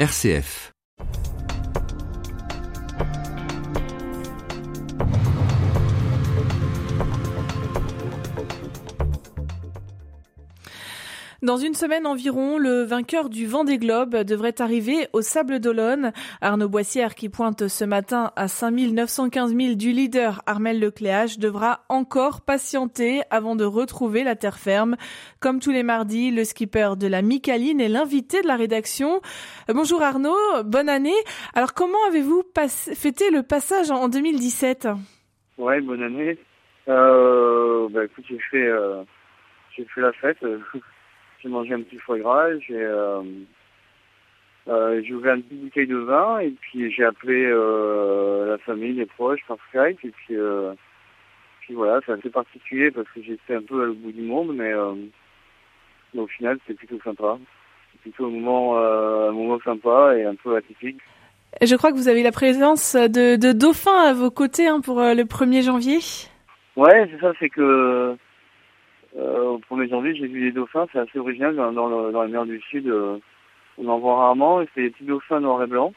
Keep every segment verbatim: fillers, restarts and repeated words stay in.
R C F. Dans une semaine environ, le vainqueur du Vendée Globe devrait arriver aux Sables-d'Olonne. Arnaud Boissière, qui pointe ce matin à cinq mille neuf cent quinze milles du leader Armel Lecléache, devra encore patienter avant de retrouver la terre ferme. Comme tous les mardis, le skipper de la Micaline est l'invité de la rédaction. Bonjour Arnaud, bonne année. Alors comment avez-vous pas- fêté le passage en deux mille dix-sept ? Ouais, bonne année. Euh, bah écoute, j'ai fait, euh, j'ai fait la fête. J'ai mangé un petit foie gras, j'ai, euh, euh, j'ai ouvert une petite bouteille de vin et puis j'ai appelé euh, la famille, les proches par Skype et puis, euh, puis voilà, c'est assez particulier parce que j'étais un peu à l'autre bout du monde, mais, euh, mais au final c'était plutôt sympa. C'est plutôt un moment, euh, un moment sympa et un peu atypique. Je crois que vous avez la présence de, de dauphins à vos côtés hein, pour le premier janvier. Ouais, c'est ça, c'est que euh, au premier janvier j'ai vu des dauphins, c'est assez original dans, dans, le, dans la mer du Sud. Euh, on en voit rarement et c'est des petits dauphins noirs et blancs.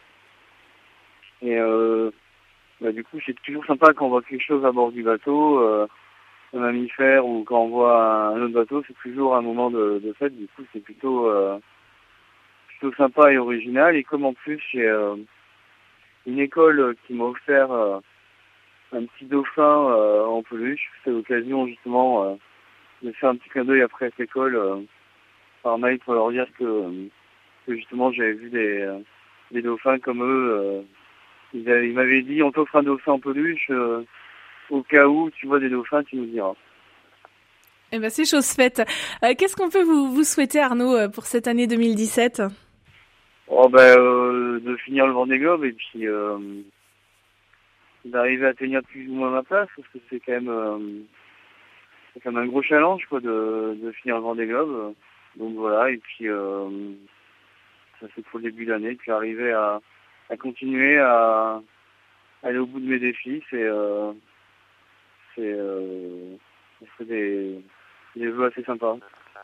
Et euh, bah, du coup, c'est toujours sympa quand on voit quelque chose à bord du bateau, euh, un mammifère ou quand on voit un autre bateau, c'est toujours un moment de, de fête. Du coup, c'est plutôt euh, plutôt sympa et original. Et comme en plus, j'ai euh, une école qui m'a offert euh, un petit dauphin euh, en peluche, c'est l'occasion justement euh, de faire un petit clin d'œil après cette école euh, par mail pour leur dire que, que justement j'avais vu des, euh, des dauphins comme eux. Euh, ils, avaient, ils m'avaient dit on t'offre un dauphin en peluche, euh, au cas où tu vois des dauphins, tu nous diras. Eh ben c'est chose faite. Euh, qu'est-ce qu'on peut vous, vous souhaiter Arnaud pour cette année deux mille dix-sept ? Oh ben euh, de finir le Vendée Globe et puis euh, d'arriver à tenir plus ou moins ma place parce que c'est quand même euh, c'est quand même un gros challenge quoi de, de finir le Vendée Globe. Donc voilà et puis euh, ça c'est pour le début d'année puis arriver à, à continuer à, à aller au bout de mes défis c'est euh, c'est euh, c'est des des vœux assez sympas.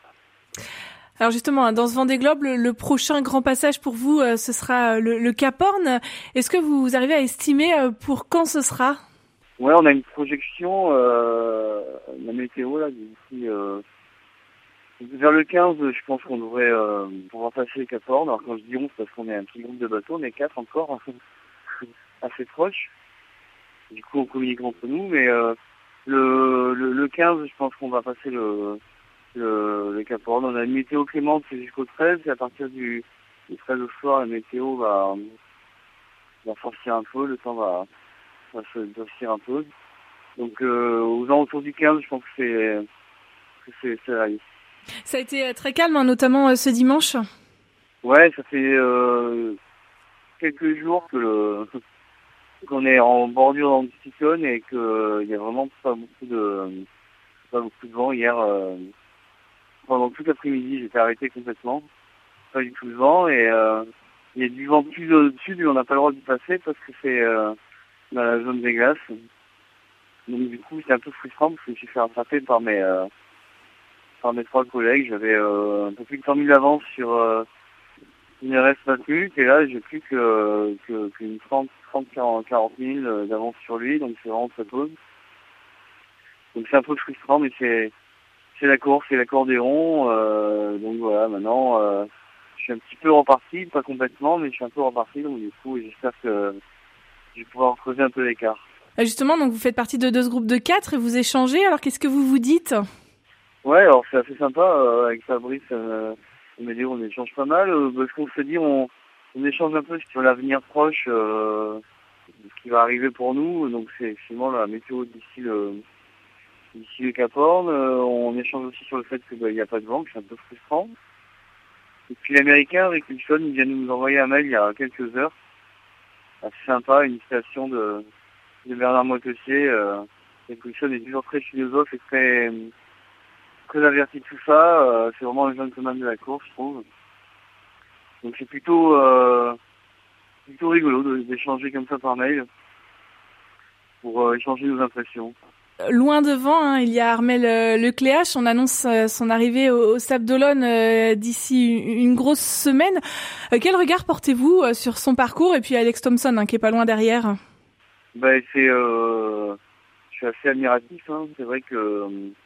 Alors justement, dans ce Vendée Globe, le, le prochain grand passage pour vous, euh, ce sera le, le Cap Horn. Est-ce que vous arrivez à estimer euh, pour quand ce sera ? Ouais, on a une projection, euh, la météo là, d'ici euh, vers le quinze, je pense qu'on devrait euh, pouvoir passer le Cap Horn. Alors quand je dis on, c'est parce qu'on est un petit groupe de bateaux, on est quatre encore, assez proches. Du coup, on communique entre nous, mais euh, le, le, le quinze, je pense qu'on va passer le, le, le Cap Horn. On a une météo clémente jusqu'au treize, et à partir du, du treize au soir, la météo va, va forcir un peu, le temps va, va se durcir un peu. Donc euh, aux alentours du quinze, je pense que c'est que c'est, c'est la liste. Ça a été très calme, hein, notamment euh, ce dimanche. Ouais, ça fait euh, quelques jours que le qu'on est en bordure d'anticyclone et que il y a vraiment pas beaucoup de pas beaucoup de vent hier. Euh, pendant tout l'après-midi, j'étais arrêté complètement, pas du tout de vent et euh, il y a du vent plus au-dessus, mais on n'a pas le droit d'y passer parce que c'est euh, dans la zone des glaces. Donc du coup, c'est un peu frustrant parce que je me suis fait rattraper par mes euh, par mes trois collègues. J'avais euh, un peu plus de cent mille d'avance sur euh, une R S vingt-huit et là j'ai plus que, que qu'une trente, quarante mille d'avance sur lui, donc c'est vraiment très peu. Donc c'est un peu frustrant, mais c'est c'est la course, c'est l'accordéon. Euh, donc voilà, maintenant euh, je suis un petit peu reparti, pas complètement, mais je suis un peu reparti, donc du coup j'espère que je vais pouvoir creuser un peu l'écart. Justement, donc vous faites partie de, de ce groupe de quatre et vous échangez. Alors qu'est-ce que vous vous dites ? Ouais, alors c'est assez sympa euh, avec Fabrice. Euh, on m'a dit on échange pas mal. Euh, parce qu'on se dit on, on échange un peu sur l'avenir proche, euh, ce qui va arriver pour nous. Donc c'est effectivement la météo d'ici le d'ici le Cap Horn. Euh, on échange aussi sur le fait qu'il bah, n'y a pas de vent, que c'est un peu frustrant. Et puis l'américain Rick Wilson, il vient de nous envoyer un mail il y a quelques heures. Assez sympa, une citation de, de Bernard Moitessier. Euh, Rick Wilson est toujours très philosophe et très très averti de tout ça, euh, c'est vraiment un gentleman de la course, je trouve. Donc c'est plutôt euh, plutôt rigolo de, d'échanger comme ça par mail pour euh, échanger nos impressions. loin devant, hein, il y a Armel euh, Lecléache. On annonce euh, son arrivée au, au Sables d'Olonne euh, d'ici une, une grosse semaine. Euh, quel regard portez-vous euh, sur son parcours et puis Alex Thompson, hein, qui est pas loin derrière? Bah, c'est, euh, je suis assez admiratif. Hein. C'est vrai que euh,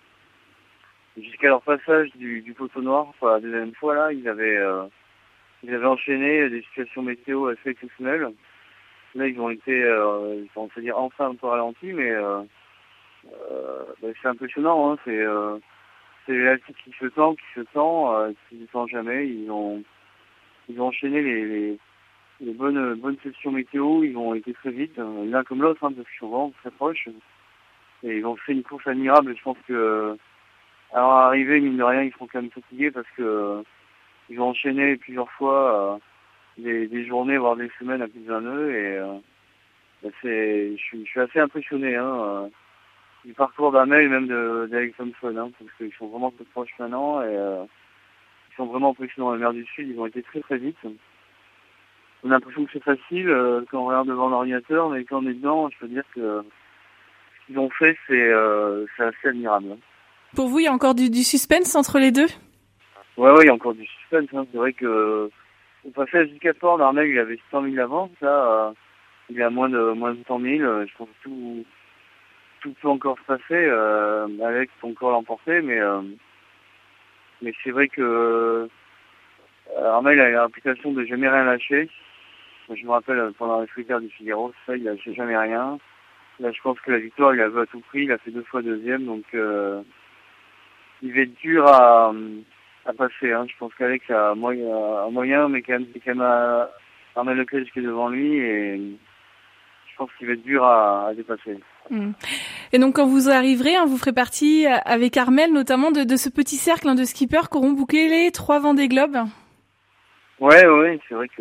jusqu'à leur passage du, du poteau noir, enfin, la deuxième fois là, ils avaient, euh, ils avaient enchaîné des situations météo assez exceptionnelles. Là, ils ont été, euh, on peut dire enfin un peu ralentis, mais euh, euh, bah, c'est impressionnant. Hein. C'est, euh, c'est l'Alti qui se tend, qui se tend, euh, qui ne tend jamais. Ils ont, ils ont enchaîné les, les, les bonnes, bonnes sessions météo. Ils ont été très vite, euh, l'un comme l'autre, hein, parce qu'ils sont vraiment très proches. Et ils ont fait une course admirable. Je pense que, alors arriver mine de rien, ils seront quand même fatigués parce que euh, ils ont enchaîné plusieurs fois. Euh, Des, des journées, voire des semaines à plus d'un nœud et euh, bah c'est, je suis, je suis assez impressionné hein, euh, du parcours d'Armel et même de, d'Alex Thompson, hein, parce qu'ils sont vraiment très proches maintenant et euh, ils sont vraiment impressionnants. La mer du Sud, ils ont été très très vite. On a l'impression que c'est facile euh, quand on regarde devant l'ordinateur, mais quand on est dedans, je peux dire que ce qu'ils ont fait, c'est, euh, c'est assez admirable. Hein. Pour vous, il y a encore du, du suspense entre les deux? Ouais, ouais, il y a encore du suspense. Hein. C'est vrai que au passage du Cap Horn, Armel, il avait cent mille d'avance, là, euh, il a moins de moins de cent mille. Je pense que tout, tout peut encore se passer. Euh, Alex peut encore l'emporter, mais euh, mais c'est vrai que euh, Armel a la réputation de jamais rien lâcher. Je me rappelle pendant les critères du Figaro, ça, il lâchait jamais rien. Là, je pense que la victoire, il la veut à tout prix. Il a fait deux fois deuxième, donc euh, il va être dur à à passer. Hein. Je pense qu'Alex a moyen, un moyen, mais quand même, c'est quand même à Armel Lecléache qui est devant lui et je pense qu'il va être dur à, à dépasser. Mmh. Et donc quand vous arriverez, hein, vous ferez partie avec Armel notamment de, de ce petit cercle hein, de skippers qui auront bouclé les trois Vendée Globe. Ouais, ouais, c'est vrai que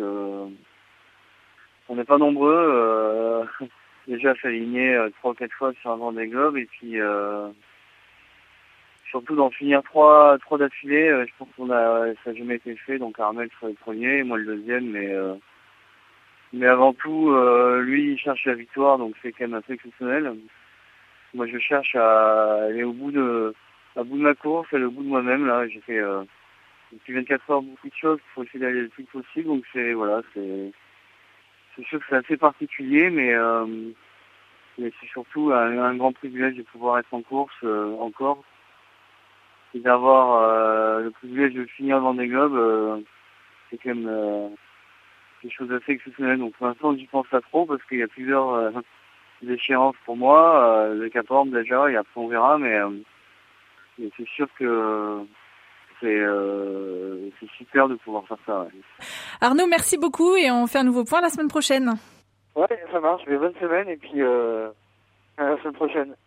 on n'est pas nombreux. Euh, déjà à s'aligner euh, trois ou quatre fois sur un Vendée Globe et puis euh, surtout d'en finir trois, trois d'affilée. Euh, je pense qu'on a, ça n'a jamais été fait. Donc Armel sera le premier, moi le deuxième, mais euh, mais avant tout, euh, lui il cherche la victoire, donc c'est quand même assez exceptionnel. Moi, je cherche à aller au bout de, à bout de ma course, aller au bout de moi-même. Là, j'ai fait euh, depuis vingt-quatre heures beaucoup de choses pour essayer d'aller le plus possible. Donc c'est voilà, c'est, c'est sûr que c'est assez particulier, mais, euh, mais c'est surtout un, un grand privilège de pouvoir être en course euh, encore et d'avoir euh, le privilège de finir dans des globes. Euh, c'est quand même euh, quelque chose d'assez exceptionnel. Donc pour l'instant, j'y pense pas trop parce qu'il y a plusieurs euh, d'échéance pour moi, euh, le Cap Horn déjà, et après on verra, mais, euh, mais c'est sûr que c'est, euh, c'est super de pouvoir faire ça. Ouais. Arnaud, merci beaucoup et on fait un nouveau point la semaine prochaine. Ouais, ça marche, mais bonne semaine et puis euh, à la semaine prochaine.